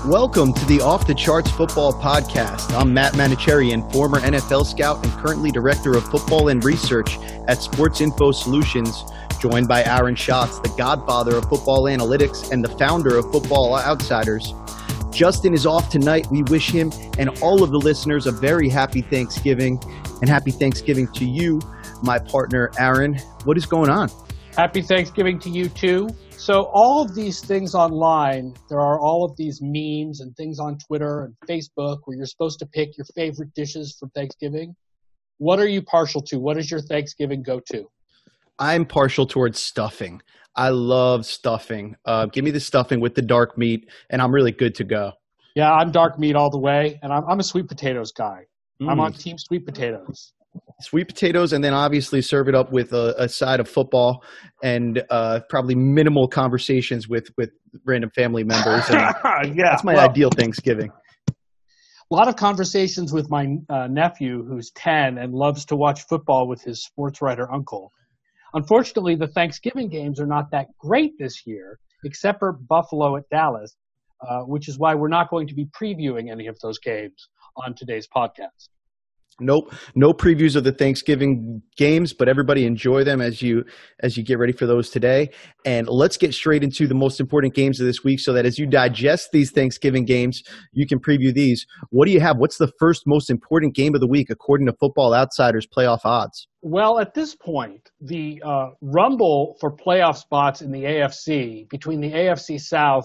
Welcome to the Off the Charts Football Podcast. I'm Matt Manicherian, former NFL scout and currently director of football and research at Sports Info Solutions, joined by Aaron Schatz, the godfather of football analytics and the founder of Football Outsiders. Justin is off tonight. We wish him and all of the listeners a very happy Thanksgiving, and happy Thanksgiving to you, my partner, Aaron. What is going on? Happy Thanksgiving to you too. So all of these things online, there are all of these memes and things on Twitter and Facebook where you're supposed to pick your favorite dishes for Thanksgiving. What are you partial to? What is your Thanksgiving go-to? I'm partial towards stuffing. I love stuffing. Give me the stuffing with the dark meat, and I'm really good to go. Yeah, I'm dark meat all the way, and I'm a sweet potatoes guy. I'm on team sweet potatoes. Sweet potatoes, and then obviously serve it up with a side of football and probably minimal conversations with random family members. And that's my ideal Thanksgiving. A lot of conversations with my nephew, who's 10 and loves to watch football with his sports writer uncle. Unfortunately, the Thanksgiving games are not that great this year, except for Buffalo at Dallas, which is why we're not going to be previewing any of those games on today's podcast. Nope, no previews of the Thanksgiving games, but everybody enjoy them as you get ready for those today. And let's get straight into the most important games of this week so that as you digest these Thanksgiving games, you can preview these. What do you have? What's the first most important game of the week according to Football Outsiders playoff odds? Well, at this point, the rumble for playoff spots in the AFC between the AFC South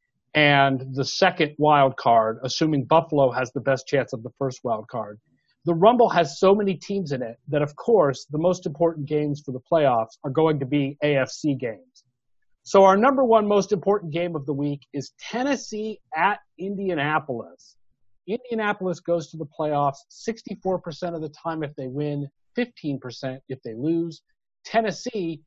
and the second wild card, assuming Buffalo has the best chance of the first wild card, the Rumble has so many teams in it that, of course, the most important games for the playoffs are going to be AFC games. So our number one most important game of the week is Tennessee at Indianapolis. Indianapolis goes to the playoffs 64% of the time if they win, 15% if they lose. Tennessee,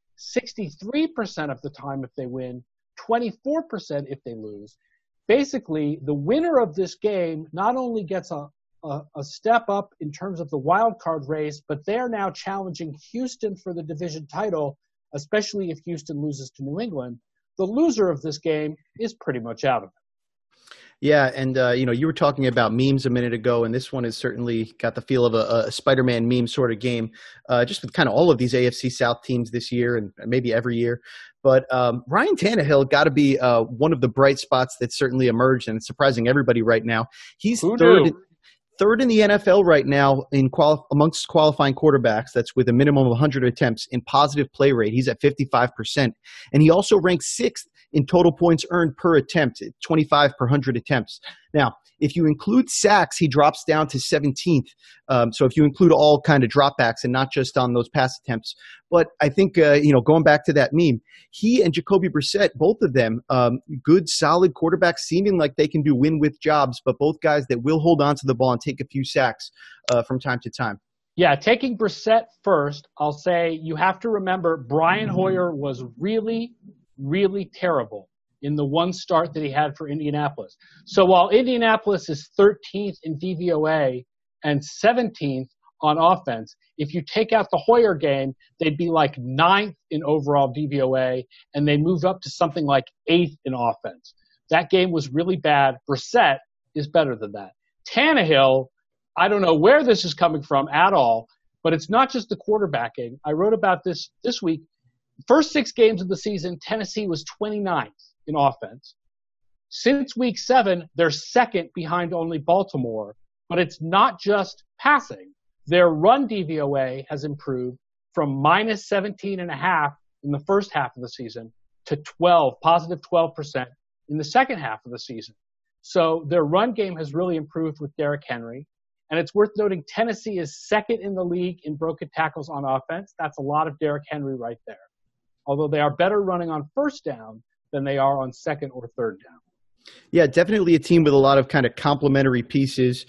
63% of the time if they win, 24% if they lose. Basically, the winner of this game not only gets a step up in terms of the wild card race, but they're now challenging Houston for the division title, especially if Houston loses to New England. The loser of this game is pretty much out of it. Yeah, and you were talking about memes a minute ago, and this one has certainly got the feel of a Spider-Man meme sort of game, just with kind of all of these AFC South teams this year and maybe every year. But Ryan Tannehill got to be one of the bright spots that certainly emerged, and it's surprising everybody right now. He's third in the NFL right now amongst qualifying quarterbacks. That's with a minimum of 100 attempts in positive play rate. He's at 55%. And he also ranks sixth in total points earned per attempt, 25 per 100 attempts. Now, if you include sacks, he drops down to 17th. So if you include all kind of dropbacks and not just on those pass attempts. But I think, going back to that meme, he and Jacoby Brissett, both of them, good, solid quarterbacks, seeming like they can do win-with jobs, but both guys that will hold on to the ball and take a few sacks from time to time. Yeah, taking Brissett first, I'll say you have to remember Brian Hoyer was really, really terrible in the one start that he had for Indianapolis. So while Indianapolis is 13th in DVOA and 17th on offense, if you take out the Hoyer game, they'd be like 9th in overall DVOA, and they move up to something like 8th in offense. That game was really bad. Brissett is better than that. Tannehill, I don't know where this is coming from at all, but it's not just the quarterbacking. I wrote about this week. First 6 games of the season, Tennessee was 29th in offense. Since week 7, they're second behind only Baltimore, but it's not just passing. Their run DVOA has improved from minus 17.5 in the first half of the season to positive 12% in the second half of the season. So their run game has really improved with Derrick Henry. And it's worth noting Tennessee is second in the league in broken tackles on offense. That's a lot of Derrick Henry right there. Although they are better running on first down than they are on second or third down. Yeah, definitely a team with a lot of kind of complementary pieces.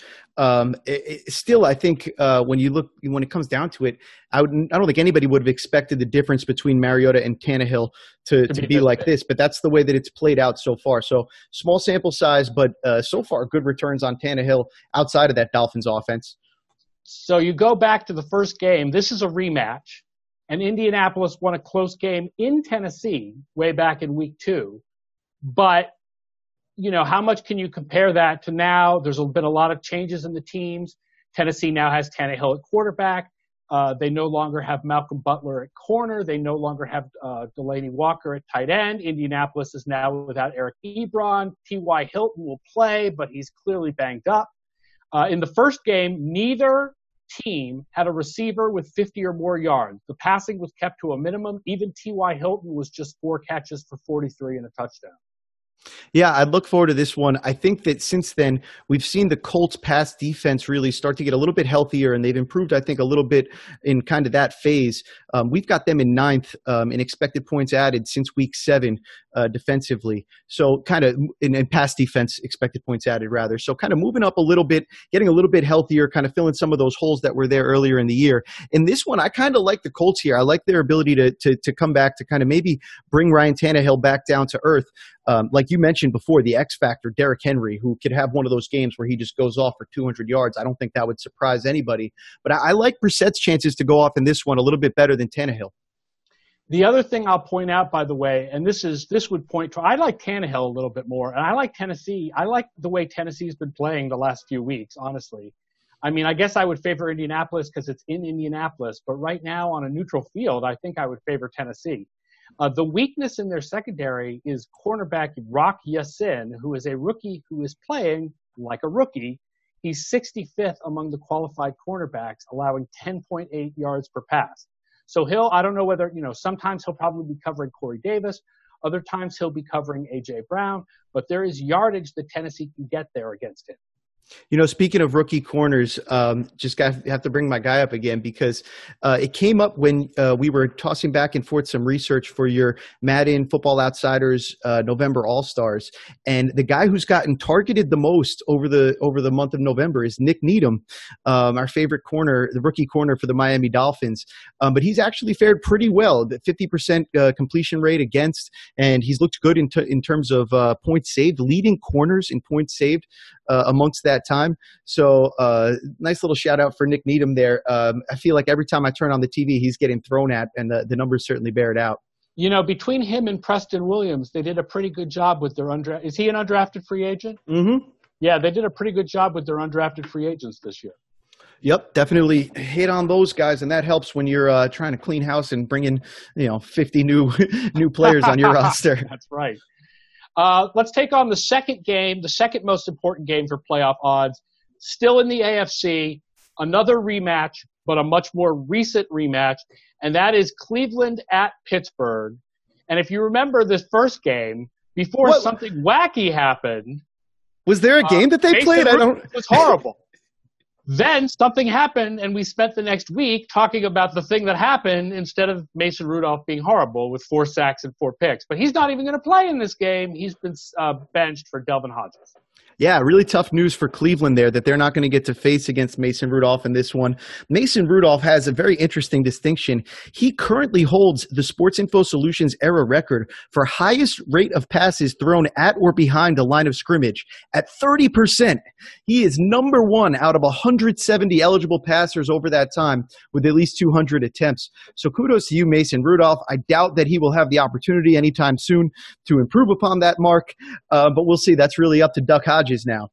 Still, I think when it comes down to it, I don't think anybody would have expected the difference between Mariota and Tannehill to be like this, but that's the way that it's played out so far. So small sample size, but so far good returns on Tannehill outside of that Dolphins offense. So you go back to the first game. This is a rematch, and Indianapolis won a close game in Tennessee way back in week 2, but how much can you compare that to now? There's been a lot of changes in the teams. Tennessee now has Tannehill at quarterback. They no longer have Malcolm Butler at corner. They no longer have Delaney Walker at tight end. Indianapolis is now without Eric Ebron. T.Y. Hilton will play, but he's clearly banged up. In the first game, neither team had a receiver with 50 or more yards. The passing was kept to a minimum. Even T.Y. Hilton was just 4 catches for 43 and a touchdown. Yeah, I look forward to this one. I think that since then, we've seen the Colts pass defense really start to get a little bit healthier, and they've improved, I think, a little bit in kind of that phase. We've got them in 9th in expected points added since week 7 defensively. So kind of in pass defense, expected points added rather. So kind of moving up a little bit, getting a little bit healthier, kind of filling some of those holes that were there earlier in the year. In this one, I kind of like the Colts here. I like their ability to come back, to kind of maybe bring Ryan Tannehill back down to earth. Like you mentioned before, the X factor, Derrick Henry, who could have one of those games where he just goes off for 200 yards. I don't think that would surprise anybody. But I like Brissett's chances to go off in this one a little bit better than Tannehill. The other thing I'll point out, by the way, and this would point to, I like Tannehill a little bit more, and I like Tennessee. I like the way Tennessee's been playing the last few weeks, honestly. I mean, I guess I would favor Indianapolis because it's in Indianapolis, but right now on a neutral field, I think I would favor Tennessee. The weakness in their secondary is cornerback Rock Ya-Sin, who is a rookie who is playing like a rookie. He's 65th among the qualified cornerbacks, allowing 10.8 yards per pass. So I don't know whether, sometimes he'll probably be covering Corey Davis. Other times he'll be covering A.J. Brown. But there is yardage that Tennessee can get there against him. Speaking of rookie corners, just have to bring my guy up again because it came up when we were tossing back and forth some research for your Madden Football Outsiders November All-Stars. And the guy who's gotten targeted the most over the month of November is Nick Needham, our favorite corner, the rookie corner for the Miami Dolphins. But he's actually fared pretty well, the 50% completion rate against, and he's looked good in terms of points saved, leading corners in points saved amongst that time. So nice little shout out for Nick Needham there. I feel like every time I turn on the TV, he's getting thrown at, and the numbers certainly bear it out. Between him and Preston Williams, they did a pretty good job with their undrafted. Is he an undrafted free agent? Mm-hmm. Yeah, they did a pretty good job with their undrafted free agents this year. Yep, definitely hit on those guys, and that helps when you're trying to clean house and bring in 50 new players on your roster. That's right. Let's take on the second game, the second most important game for playoff odds. Still in the AFC, another rematch, but a much more recent rematch, and that is Cleveland at Pittsburgh. And if you remember this first game, before something wacky happened. Was there a game that they played? It was horrible. Then something happened, and we spent the next week talking about the thing that happened instead of Mason Rudolph being horrible with 4 sacks and 4 picks. But he's not even going to play in this game. He's been benched for Delvin Hodges. Yeah, really tough news for Cleveland there that they're not going to get to face against Mason Rudolph in this one. Mason Rudolph has a very interesting distinction. He currently holds the Sports Info Solutions era record for highest rate of passes thrown at or behind the line of scrimmage at 30%. He is number 1 out of 170 eligible passers over that time with at least 200 attempts. So kudos to you, Mason Rudolph. I doubt that he will have the opportunity anytime soon to improve upon that mark, but we'll see. That's really up to Duck Hodges now.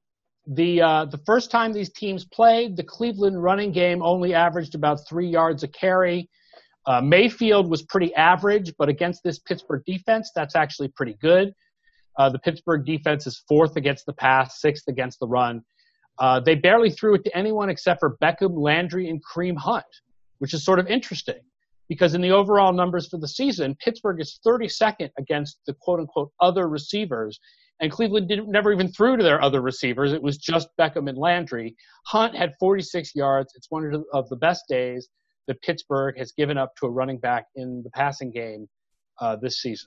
The first time these teams played, the Cleveland running game only averaged about 3 yards a carry. Mayfield was pretty average, but against this Pittsburgh defense, that's actually pretty good. The Pittsburgh defense is 4th against the pass, 6th against the run. They barely threw it to anyone except for Beckham, Landry, and Kareem Hunt, which is sort of interesting because in the overall numbers for the season, Pittsburgh is 32nd against the quote-unquote other receivers. And Cleveland never even threw to their other receivers. It was just Beckham and Landry. Hunt had 46 yards. It's one of the best days that Pittsburgh has given up to a running back in the passing game this season.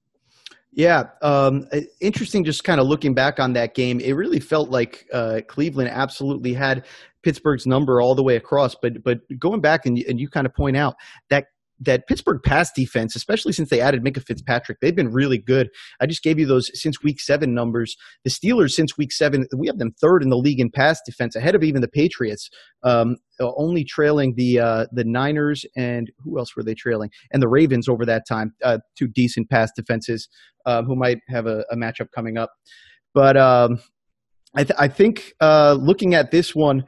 Yeah, interesting just kind of looking back on that game. It really felt like Cleveland absolutely had Pittsburgh's number all the way across. But going back and you kind of point out that Pittsburgh pass defense, especially since they added Minkah Fitzpatrick, they've been really good. I just gave you those since week 7 numbers. The Steelers since week 7, we have them 3rd in the league in pass defense, ahead of even the Patriots, only trailing the Niners and who else were they trailing? And the Ravens over that time, 2 decent pass defenses who might have a matchup coming up. But I think looking at this one,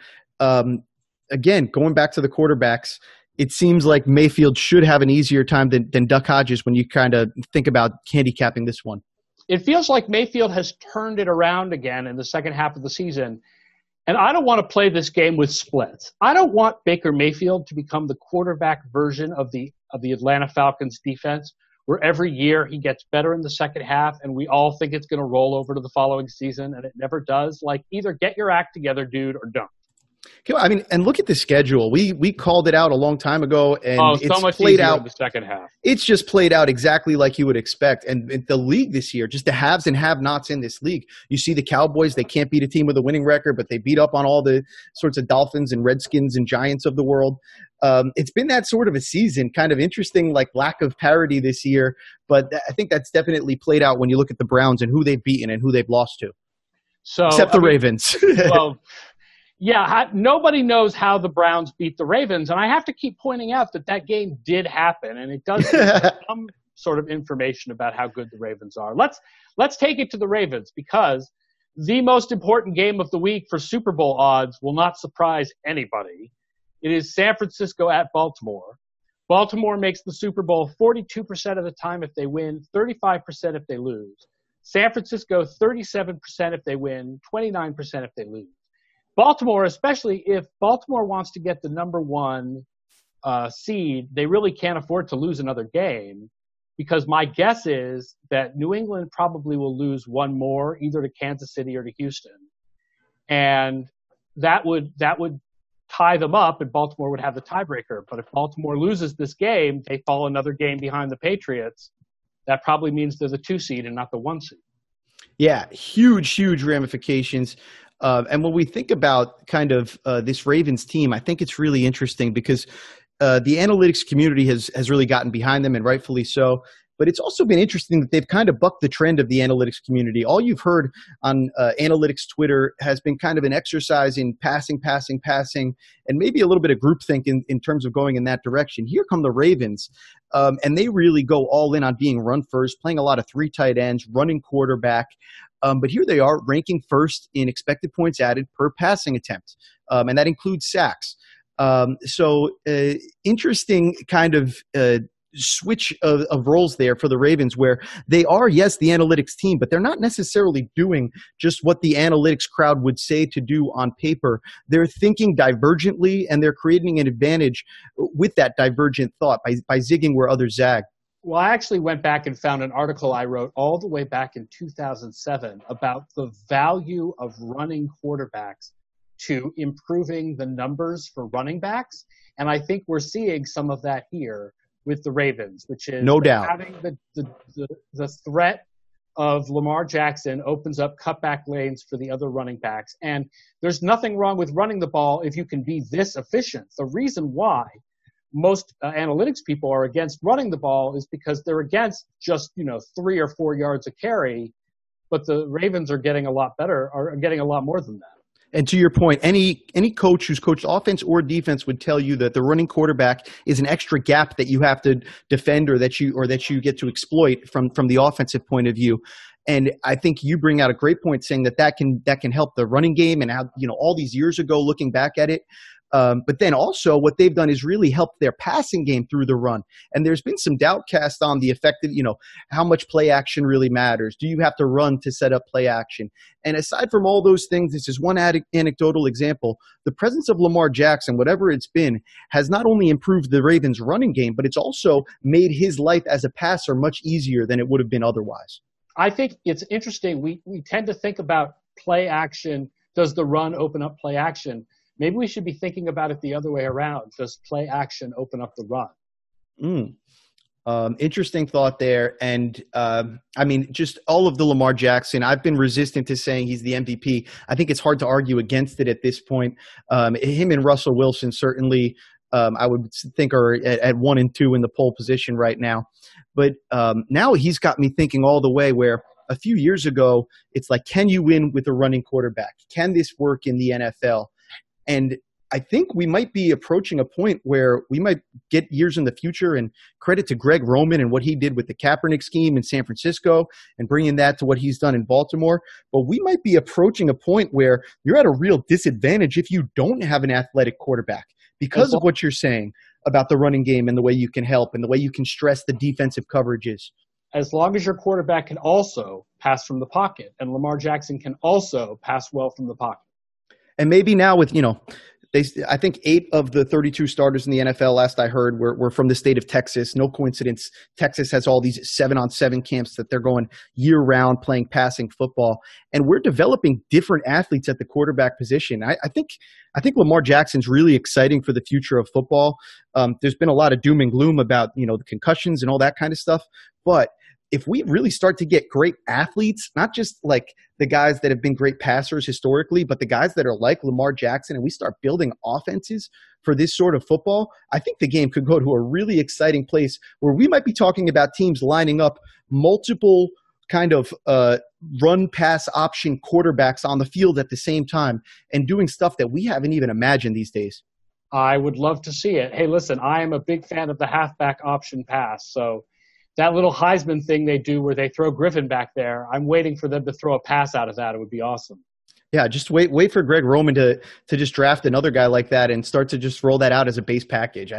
again, going back to the quarterbacks, it seems like Mayfield should have an easier time than Duck Hodges when you kind of think about handicapping this one. It feels like Mayfield has turned it around again in the second half of the season. And I don't want to play this game with splits. I don't want Baker Mayfield to become the quarterback version of the Atlanta Falcons defense, where every year he gets better in the second half and we all think it's going to roll over to the following season, and it never does. Like, either get your act together, dude, or don't. I mean, and look at the schedule. We called it out a long time ago, and so much played easier out in the second half. It's just played out exactly like you would expect. And the league this year, just the haves and have-nots in this league. You see the Cowboys; they can't beat a team with a winning record, but they beat up on all the sorts of Dolphins and Redskins and Giants of the world. It's been that sort of a season, kind of interesting, like lack of parity this year. But I think that's definitely played out when you look at the Browns and who they've beaten and who they've lost to. So, except the Ravens. Well. Yeah, nobody knows how the Browns beat the Ravens, and I have to keep pointing out that game did happen, and it does give some sort of information about how good the Ravens are. Let's take it to the Ravens, because the most important game of the week for Super Bowl odds will not surprise anybody. It is San Francisco at Baltimore. Baltimore makes the Super Bowl 42% of the time if they win, 35% if they lose. San Francisco, 37% if they win, 29% if they lose. Baltimore, especially if Baltimore wants to get the number one seed, they really can't afford to lose another game, because my guess is that New England probably will lose one more, either to Kansas City or to Houston. And that would tie them up, and Baltimore would have the tiebreaker. But if Baltimore loses this game, they fall another game behind the Patriots. That probably means they're the 2 seed and not the 1 seed. Yeah, huge ramifications. And when we think about kind of this Ravens team, I think it's really interesting because the analytics community has really gotten behind them, and rightfully so. But it's also been interesting that they've kind of bucked the trend of the analytics community. All you've heard on analytics Twitter has been kind of an exercise in passing, and maybe a little bit of groupthink in terms of going in that direction. Here come the Ravens, and they really go all in on being run first, playing a lot of 3 tight ends, running quarterback. But here they are, ranking first in expected points added per passing attempt, and that includes sacks. So interesting kind of switch of roles there for the Ravens, where they are, yes, the analytics team, but they're not necessarily doing just what the analytics crowd would say to do on paper. They're thinking divergently, and they're creating an advantage with that divergent thought by zigging where others zag. Well, I actually went back and found an article I wrote all the way back in 2007 about the value of running quarterbacks to improving the numbers for running backs. And I think we're seeing some of that here with the Ravens, which is no doubt having the threat of Lamar Jackson opens up cutback lanes for the other running backs. And there's nothing wrong with running the ball if you can be this efficient. The reason why most analytics people are against running the ball is because they're against just 3 or 4 yards a carry, but the Ravens are getting a lot better, are getting a lot more than that. And to your point, any coach who's coached offense or defense would tell you that the running quarterback is an extra gap that you have to defend or that you get to exploit from the offensive point of view. And I think you bring out a great point, saying that can help the running game, and how all these years ago, looking back at it. But then also what they've done is really helped their passing game through the run. And there's been some doubt cast on the effect of, how much play action really matters. Do you have to run to set up play action? And aside from all those things, this is one anecdotal example. The presence of Lamar Jackson, whatever it's been, has not only improved the Ravens' running game, but it's also made his life as a passer much easier than it would have been otherwise. I think it's interesting. We tend to think about play action. Does the run open up play action? Maybe we should be thinking about it the other way around. Does play action open up the run? Interesting thought there. And just all of the Lamar Jackson, I've been resistant to saying he's the MVP. I think it's hard to argue against it at this point. Him and Russell Wilson certainly, I would think, are at 1 and 2 in the pole position right now. But now he's got me thinking all the way where a few years ago, it's like, can you win with a running quarterback? Can this work in the NFL? And I think we might be approaching a point where we might get years in the future, and credit to Greg Roman and what he did with the Kaepernick scheme in San Francisco and bringing that to what he's done in Baltimore. But we might be approaching a point where you're at a real disadvantage if you don't have an athletic quarterback because of what you're saying about the running game and the way you can help and the way you can stress the defensive coverages. As long as your quarterback can also pass from the pocket, and Lamar Jackson can also pass well from the pocket. And maybe now with, I think 8 of the 32 starters in the NFL, last I heard, were from the state of Texas. No coincidence. Texas has all these 7-on-7 camps that they're going year-round playing passing football. And we're developing different athletes at the quarterback position. I think Lamar Jackson's really exciting for the future of football. There's been a lot of doom and gloom about, the concussions and all that kind of stuff. But if we really start to get great athletes, not just like the guys that have been great passers historically, but the guys that are like Lamar Jackson, and we start building offenses for this sort of football, I think the game could go to a really exciting place where we might be talking about teams lining up multiple kind of run pass option quarterbacks on the field at the same time and doing stuff that we haven't even imagined these days. I would love to see it. Hey, listen, I am a big fan of the halfback option pass, so that little Heisman thing they do where they throw Griffin back there, I'm waiting for them to throw a pass out of that. It would be awesome. Yeah, just wait for Greg Roman to just draft another guy like that and start to just roll that out as a base package.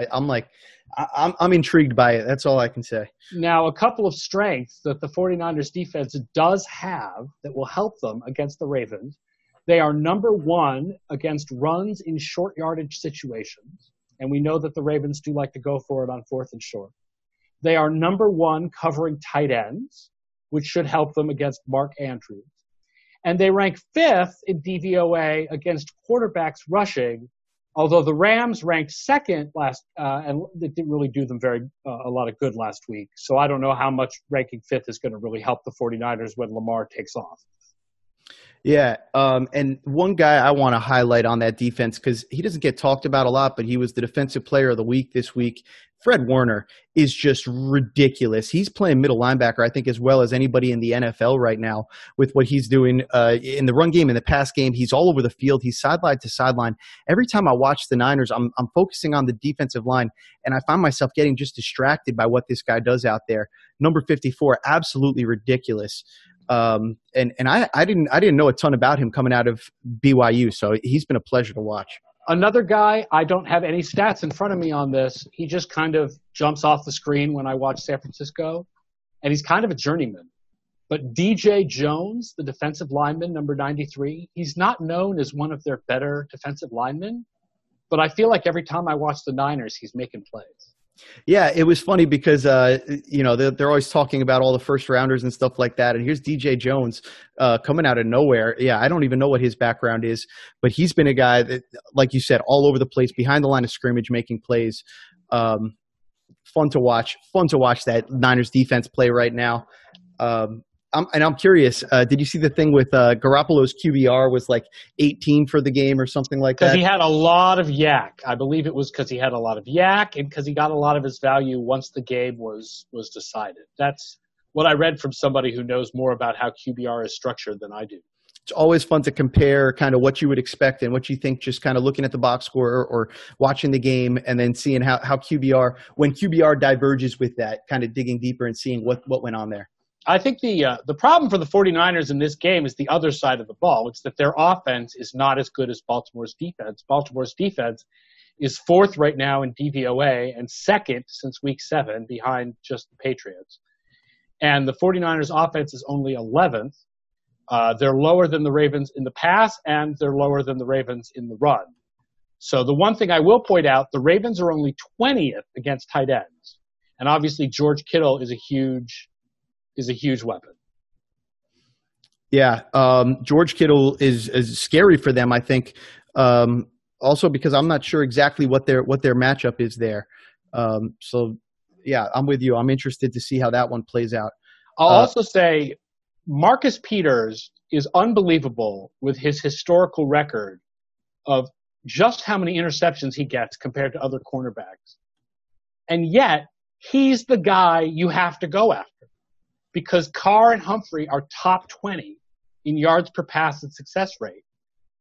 I'm intrigued by it. That's all I can say. Now, a couple of strengths that the 49ers defense does have that will help them against the Ravens. They are number 1 against runs in short yardage situations, and we know that the Ravens do like to go for it on 4th and short. They are number 1 covering tight ends, which should help them against Mark Andrews. And they rank 5th in DVOA against quarterbacks rushing, although the Rams ranked 2nd last, and it didn't really do them a lot of good last week. So I don't know how much ranking 5th is going to really help the 49ers when Lamar takes off. Yeah, and one guy I want to highlight on that defense, because he doesn't get talked about a lot, but he was the defensive player of the week this week. Fred Warner is just ridiculous. He's playing middle linebacker, I think, as well as anybody in the NFL right now with what he's doing in the run game, in the pass game. He's all over the field. He's sideline to sideline. Every time I watch the Niners, I'm focusing on the defensive line, and I find myself getting just distracted by what this guy does out there. Number 54, absolutely ridiculous. And I didn't know a ton about him coming out of BYU, so he's been a pleasure to watch. Another guy, I don't have any stats in front of me on this. He just kind of jumps off the screen when I watch San Francisco, and he's kind of a journeyman. But DJ Jones, the defensive lineman, number 93, he's not known as one of their better defensive linemen, but I feel like every time I watch the Niners, he's making plays. Yeah, it was funny because, they're always talking about all the first rounders and stuff like that. And here's DJ Jones coming out of nowhere. Yeah, I don't even know what his background is, but he's been a guy that, like you said, all over the place, behind the line of scrimmage, making plays. Fun to watch that Niners defense play right now. I'm curious, did you see the thing with Garoppolo's QBR was like 18 for the game or something like that? Because he had a lot of yak. I believe it was because he had a lot of yak and because he got a lot of his value once the game was decided. That's what I read from somebody who knows more about how QBR is structured than I do. It's always fun to compare kind of what you would expect and what you think just kind of looking at the box score or watching the game and then seeing how QBR, when QBR diverges with that, kind of digging deeper and seeing what went on there. I think the problem for the 49ers in this game is the other side of the ball. It's that their offense is not as good as Baltimore's defense. Baltimore's defense is 4th right now in DVOA and 2nd since week 7 behind just the Patriots. And the 49ers offense is only 11th. They're lower than the Ravens in the pass, and they're lower than the Ravens in the run. So the one thing I will point out, the Ravens are only 20th against tight ends. And obviously George Kittle is a huge weapon. Yeah, George Kittle is scary for them, I think. Also because I'm not sure exactly what their matchup is there. So yeah, I'm with you. I'm interested to see how that one plays out. I'll also say Marcus Peters is unbelievable with his historical record of just how many interceptions he gets compared to other cornerbacks. And yet he's the guy you have to go after. Because Carr and Humphrey are top 20 in yards per pass and success rate.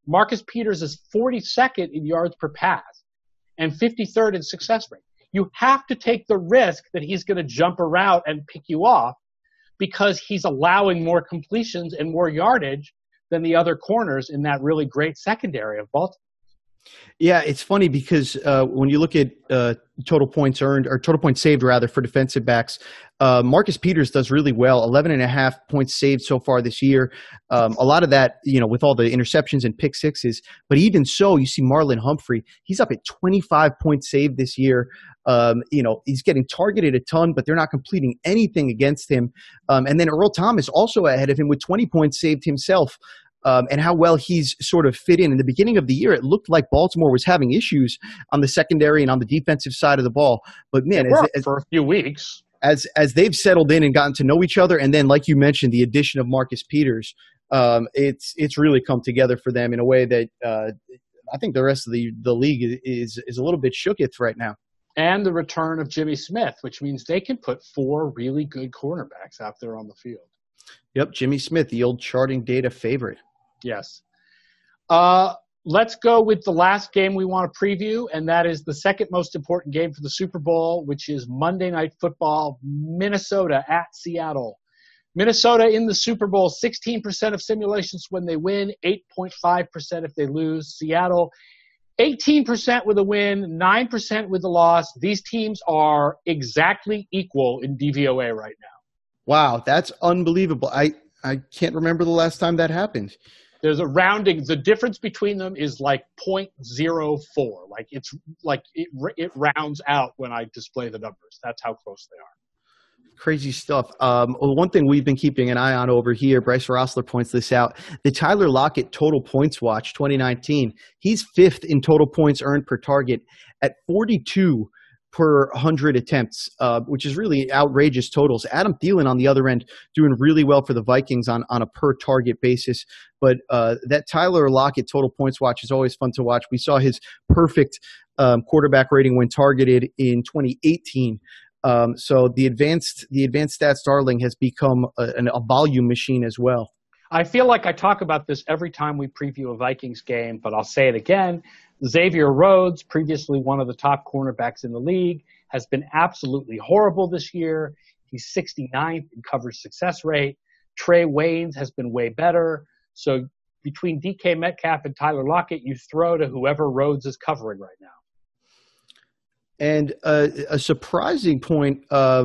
Marcus Peters is 42nd in yards per pass and 53rd in success rate. You have to take the risk that he's going to jump a route and pick you off because he's allowing more completions and more yardage than the other corners in that really great secondary of Baltimore. Yeah, it's funny because when you look at total points earned or total points saved rather for defensive backs, Marcus Peters does really well. 11.5 points saved so far this year. A lot of that, with all the interceptions and pick sixes. But even so, you see Marlon Humphrey. He's up at 25 points saved this year. He's getting targeted a ton, but they're not completing anything against him. And then Earl Thomas also ahead of him with 20 points saved himself. And how well he's sort of fit in. In the beginning of the year, it looked like Baltimore was having issues on the secondary and on the defensive side of the ball. But man, for a few weeks, as they've settled in and gotten to know each other, and then like you mentioned, the addition of Marcus Peters, it's really come together for them in a way that I think the rest of the league is a little bit shooketh right now. And the return of Jimmy Smith, which means they can put 4 really good cornerbacks out there on the field. Yep, Jimmy Smith, the old charting data favorite. Yes. Let's go with the last game we want to preview, and that is the second most important game for the Super Bowl, which is Monday Night Football, Minnesota at Seattle. Minnesota in the Super Bowl, 16% of simulations when they win, 8.5% if they lose. Seattle, 18% with a win, 9% with a loss. These teams are exactly equal in DVOA right now. Wow, that's unbelievable. I can't remember the last time that happened. There's a rounding. The difference between them is like 0.04. It rounds out when I display the numbers. That's how close they are. Crazy stuff. One thing we've been keeping an eye on over here, Bryce Rossler points this out, the Tyler Lockett Total Points Watch 2019. He's 5th in total points earned per target at 42 per 100 attempts, which is really outrageous totals. Adam Thielen on the other end doing really well for the Vikings on a per target basis. But that Tyler Lockett Total Points Watch is always fun to watch. We saw his perfect quarterback rating when targeted in 2018. So the advanced stats darling has become a volume machine as well. I feel like I talk about this every time we preview a Vikings game, but I'll say it again. Xavier Rhodes, previously one of the top cornerbacks in the league, has been absolutely horrible this year. He's 69th in coverage success rate. Trey Waynes has been way better. So between DK Metcalf and Tyler Lockett, you throw to whoever Rhodes is covering right now. And a surprising point,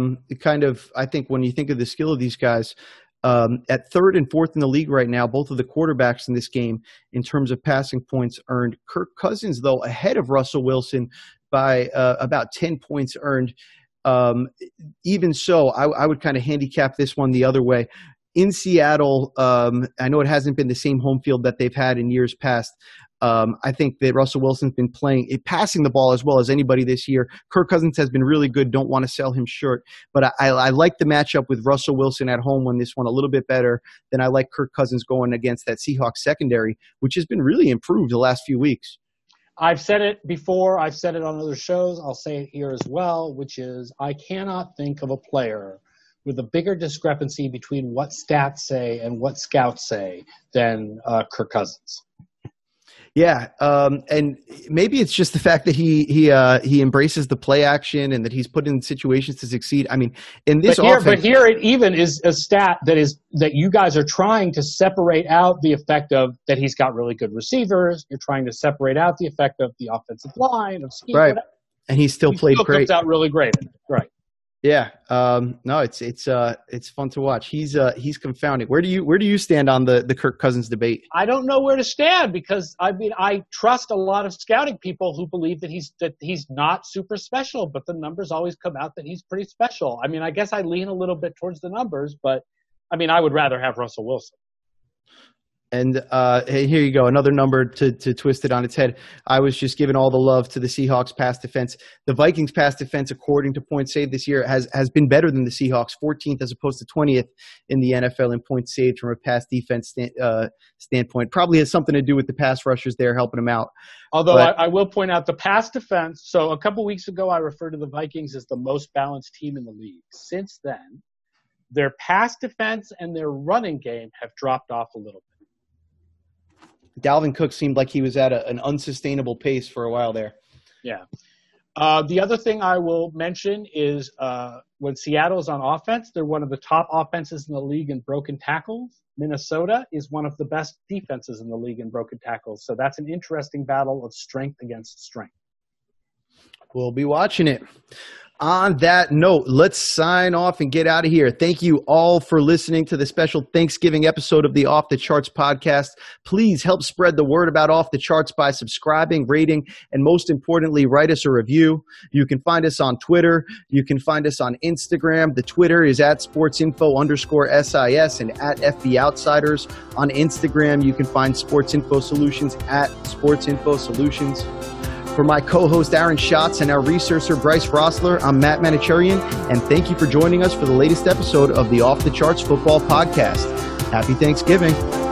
I think when you think of the skill of these guys, at 3rd and 4th in the league right now, both of the quarterbacks in this game in terms of passing points earned. Kirk Cousins, though, ahead of Russell Wilson by about 10 points earned. Even so, I would kind of handicap this one the other way. In Seattle, I know it hasn't been the same home field that they've had in years past. I think that Russell Wilson's been passing the ball as well as anybody this year. Kirk Cousins has been really good. Don't want to sell him short. But I like the matchup with Russell Wilson at home when this one a little bit better than I like Kirk Cousins going against that Seahawks secondary, which has been really improved the last few weeks. I've said it before. I've said it on other shows. I'll say it here as well, which is I cannot think of a player with a bigger discrepancy between what stats say and what scouts say than Kirk Cousins. Yeah, and maybe it's just the fact that he embraces the play action and that he's put in situations to succeed. I mean, in this offense, but here it even is a stat that you guys are trying to separate out the effect of that he's got really good receivers. You're trying to separate out the effect of the offensive line of scheme, right? And he still played great. Comes out really great, right? Yeah, no, it's fun to watch. He's confounding. Where do you stand on the Kirk Cousins debate? I don't know where to stand because I trust a lot of scouting people who believe that he's not super special, but the numbers always come out that he's pretty special. I mean, I guess I lean a little bit towards the numbers, but I mean, I would rather have Russell Wilson. And hey, here you go, another number to twist it on its head. I was just giving all the love to the Seahawks pass defense. The Vikings pass defense, according to points saved this year, has been better than the Seahawks, 14th as opposed to 20th in the NFL in points saved from a pass defense standpoint. Probably has something to do with the pass rushers there helping them out. Although I will point out the pass defense. So a couple weeks ago, I referred to the Vikings as the most balanced team in the league. Since then, their pass defense and their running game have dropped off a little bit. Dalvin Cook seemed like he was at an unsustainable pace for a while there. Yeah. The other thing I will mention is when Seattle's on offense, they're one of the top offenses in the league in broken tackles. Minnesota is one of the best defenses in the league in broken tackles. So that's an interesting battle of strength against strength. We'll be watching it. On that note, let's sign off and get out of here. Thank you all for listening to the special Thanksgiving episode of the Off the Charts podcast. Please help spread the word about Off the Charts by subscribing, rating, and most importantly, write us a review. You can find us on Twitter. You can find us on Instagram. The Twitter is at sportsinfo_SIS and at FB Outsiders. On Instagram, you can find Sportsinfo Solutions at Sportsinfo Solutions. For my co-host Aaron Schatz and our researcher Bryce Rossler, I'm Matt Manicherian, and thank you for joining us for the latest episode of the Off the Charts Football Podcast. Happy Thanksgiving.